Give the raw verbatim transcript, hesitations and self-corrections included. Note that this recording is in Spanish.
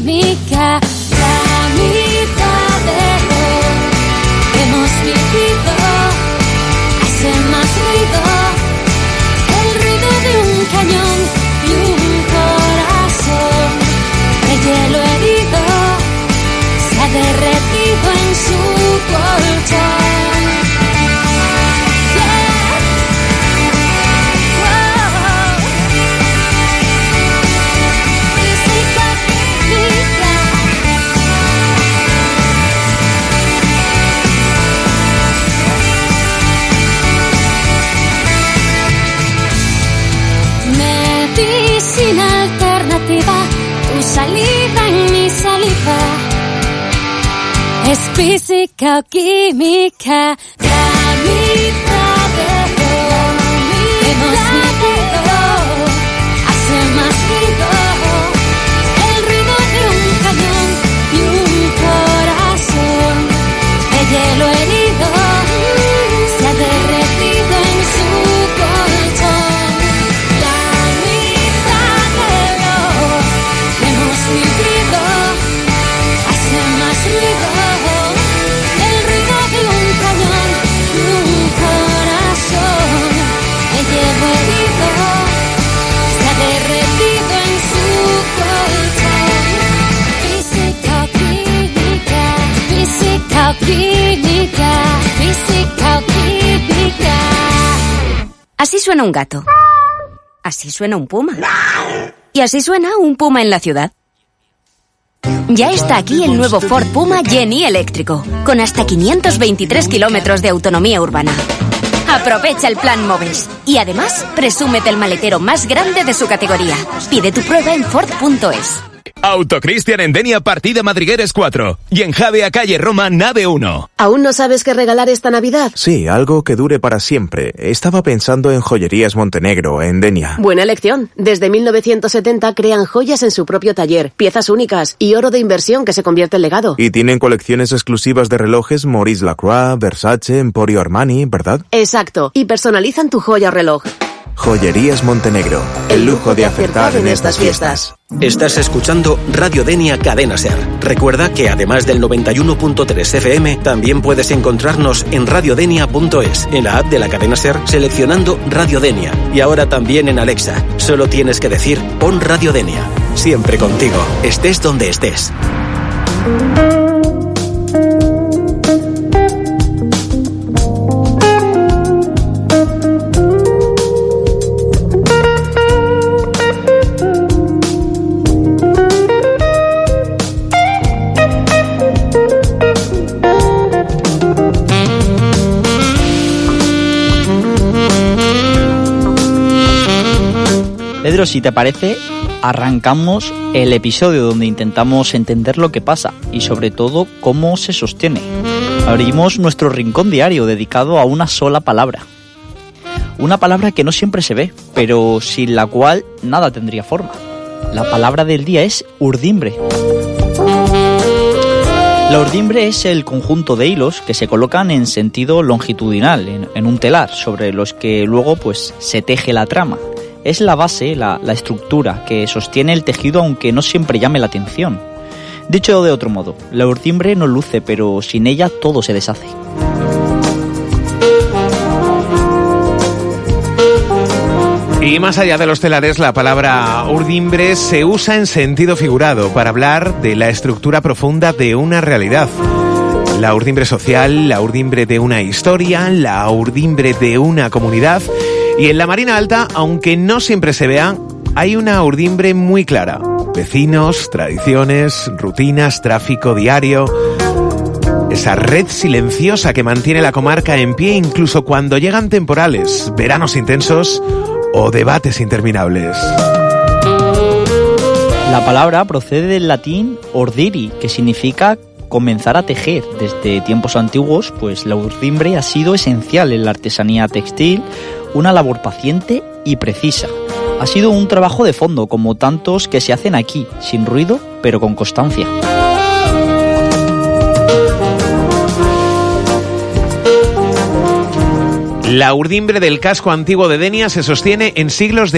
química, la mitad de lo que hemos vivido hace más ruido, el ruido de un cañón y un corazón de hielo herido se ha derretido en su colchón. Sin alternativa, tu salida en mi saliva es física o química, la mitad de lo que hemos vivido hace más ruido, el ruido de un cañón y un corazón de hielo herido se ha derretido en su colchón. Vivido hace más ruido, el ruido de un cañón y un corazón de hielo herido se ha derretido en su colchón. Física o química, física o química, física o química. Así suena un gato. Así suena un puma. Y así suena un puma en la ciudad. Ya está aquí el nuevo Ford Puma Gen-E eléctrico, con hasta quinientos veintitrés kilómetros de autonomía urbana. Aprovecha el plan Moves y además presúmete el maletero más grande de su categoría. Pide tu prueba en Ford punto es. Autocristian en Denia, partida Madrigueres cuatro. Y en Javea, calle Roma, nave uno. ¿Aún no sabes qué regalar esta Navidad? Sí, algo que dure para siempre. Estaba pensando en Joyerías Montenegro, en Denia. Buena elección. Desde mil novecientos setenta crean joyas en su propio taller, piezas únicas y oro de inversión que se convierte en legado. Y tienen colecciones exclusivas de relojes Maurice Lacroix, Versace, Emporio Armani, ¿verdad? Exacto. Y personalizan tu joya o reloj. Joyerías Montenegro, el lujo de acertar en estas fiestas. Estás escuchando Radio Denia Cadena Ser. Recuerda que además del noventa y uno punto tres F M, también puedes encontrarnos en radiodenia punto es, en la app de la Cadena Ser, seleccionando Radio Denia. Y ahora también en Alexa. Solo tienes que decir, pon Radio Denia. Siempre contigo, estés donde estés. Pedro, si te parece, arrancamos el episodio donde intentamos entender lo que pasa y sobre todo cómo se sostiene. Abrimos nuestro rincón diario dedicado a una sola palabra. Una palabra que no siempre se ve, pero sin la cual nada tendría forma. La palabra del día es urdimbre. La urdimbre es el conjunto de hilos que se colocan en sentido longitudinal, en, en un telar, sobre los que luego pues se teje la trama. Es la base, la, la estructura que sostiene el tejido, aunque no siempre llame la atención. Dicho de otro modo, la urdimbre no luce, pero sin ella todo se deshace. Y más allá de los telares, la palabra urdimbre se usa en sentido figurado para hablar de la estructura profunda de una realidad. La urdimbre social, la urdimbre de una historia, la urdimbre de una comunidad. Y en la Marina Alta, aunque no siempre se vea, hay una urdimbre muy clara. Vecinos, tradiciones, rutinas, tráfico diario. Esa red silenciosa que mantiene la comarca en pie incluso cuando llegan temporales, veranos intensos o debates interminables. La palabra procede del latín ordiri, que significa comenzar a tejer. Desde tiempos antiguos, pues la urdimbre ha sido esencial en la artesanía textil, una labor paciente y precisa. Ha sido un trabajo de fondo, como tantos que se hacen aquí, sin ruido, pero con constancia. La urdimbre del casco antiguo de Denia se sostiene en siglos de